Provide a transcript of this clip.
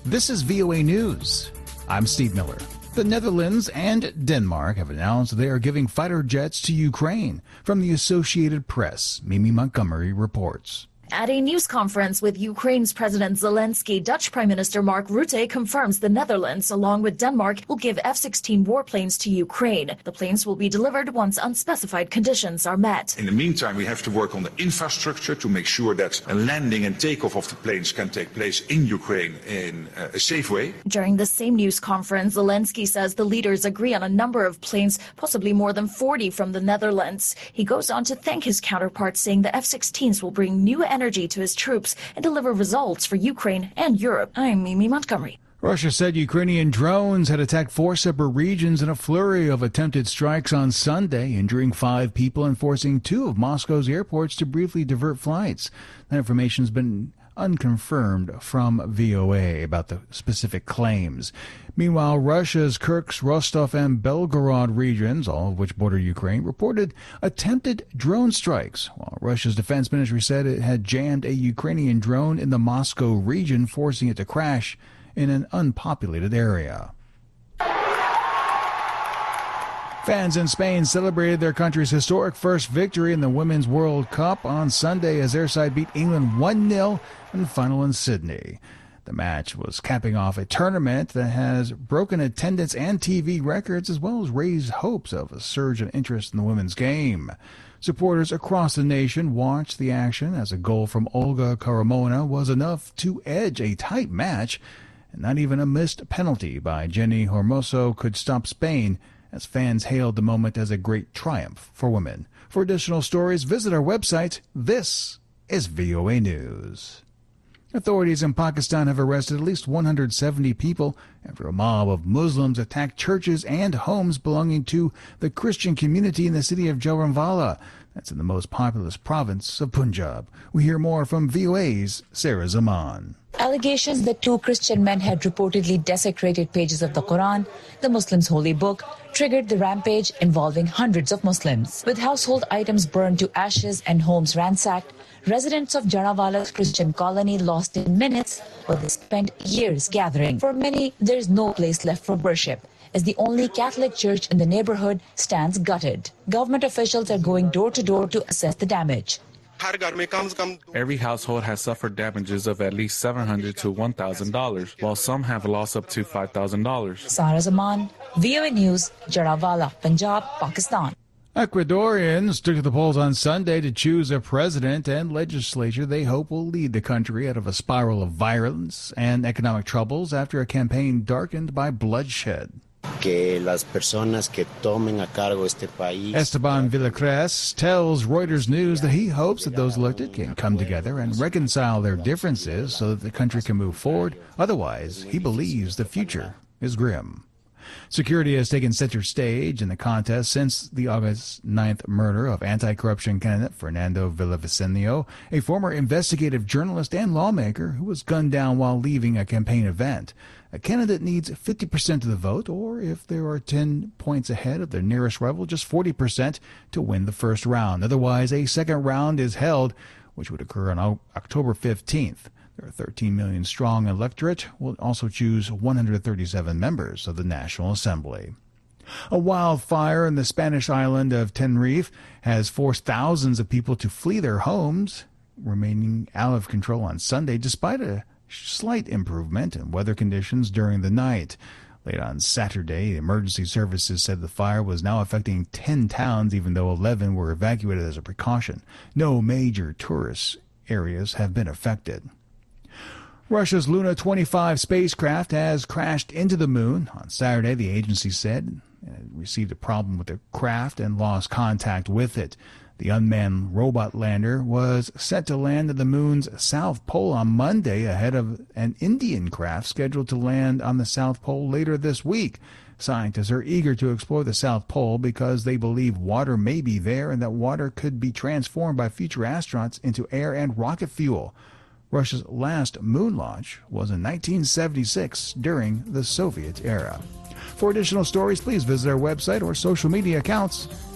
This is VOA News. I'm Steve Miller. The Netherlands and Denmark have announced they are giving fighter jets to Ukraine. From the Associated Press, Mimi Montgomery reports. At a news conference with Ukraine's President Zelensky, Dutch Prime Minister Mark Rutte confirms the Netherlands, along with Denmark, will give F-16 warplanes to Ukraine. The planes will be delivered once unspecified conditions are met. In the meantime, we have to work on the infrastructure to make sure that a landing and takeoff of the planes can take place in Ukraine in a safe way. During the same news conference, Zelensky says the leaders agree on a number of planes, possibly more than 40 from the Netherlands. He goes on to thank his counterparts, saying the F-16s will bring new energy to his troops and deliver results for Ukraine and Europe. I'm Mimi Montgomery. Russia said Ukrainian drones had attacked 4 separate regions in a flurry of attempted strikes on Sunday, injuring 5 people and forcing 2 of Moscow's airports to briefly divert flights. That information has been unconfirmed from VOA about the specific claims. Meanwhile, Russia's Kursk, Rostov, and Belgorod regions, all of which border Ukraine, reported attempted drone strikes, while Russia's defense ministry said it had jammed a Ukrainian drone in the Moscow region, forcing it to crash in an unpopulated area. Fans in Spain celebrated their country's historic first victory in the Women's World Cup on Sunday as their side beat England 1-0 in the final in Sydney. The match was capping off a tournament that has broken attendance and TV records, as well as raised hopes of a surge in interest in the women's game. Supporters across the nation watched the action as a goal from Olga Carmona was enough to edge a tight match, and not even a missed penalty by Jenny Hermoso could stop Spain, as fans hailed the moment as a great triumph for women. For additional stories, visit our website. This is VOA News. Authorities in Pakistan have arrested at least 170 people after a mob of Muslims attacked churches and homes belonging to the Christian community in the city of Jalranwala. That's in the most populous province of Punjab. We hear more from VOA's Sarah Zaman. Allegations that 2 Christian men had reportedly desecrated pages of the Quran, the Muslims' holy book, triggered the rampage involving hundreds of Muslims. With household items burned to ashes and homes ransacked, residents of Jalranwala's Christian colony lost in minutes what they spent years gathering. For many, there is no place left for worship, as the only Catholic church in the neighborhood stands gutted. Government officials are going door to door to assess the damage. Every household has suffered damages of at least $700 to $1,000, while some have lost up to $5,000. Sarah Zaman, VOA News, Jalranwala, Punjab, Pakistan. Ecuadorians took to the polls on Sunday to choose a president and legislature they hope will lead the country out of a spiral of violence and economic troubles after a campaign darkened by bloodshed. Esteban Villacres tells Reuters News that he hopes that those elected can come together and reconcile their differences so that the country can move forward. Otherwise, he believes the future is grim. Security has taken center stage in the contest since the August 9th murder of anti-corruption candidate Fernando Villavicencio, a former investigative journalist and lawmaker who was gunned down while leaving a campaign event. A candidate needs 50% of the vote, or if there are 10 points ahead of their nearest rival, just 40% to win the first round. Otherwise, a second round is held, which would occur on October 15th. Their 13 million strong electorate will also choose 137 members of the National Assembly. A wildfire in the Spanish island of Tenerife has forced thousands of people to flee their homes, remaining out of control on Sunday despite a slight improvement in weather conditions during the night. Late on Saturday, emergency services said the fire was now affecting 10 towns, even though 11 were evacuated as a precaution. No major tourist areas have been affected. Russia's Luna 25 spacecraft has crashed into the moon. On Saturday, the agency said it received a problem with the craft and lost contact with it. The unmanned robot lander was set to land at the moon's south pole on Monday ahead of an Indian craft scheduled to land on the South Pole later this week. Scientists are eager to explore the South Pole because they believe water may be there and that water could be transformed by future astronauts into air and rocket fuel. Russia's last moon launch was in 1976 during the Soviet era. For additional stories, please visit our website or social media accounts.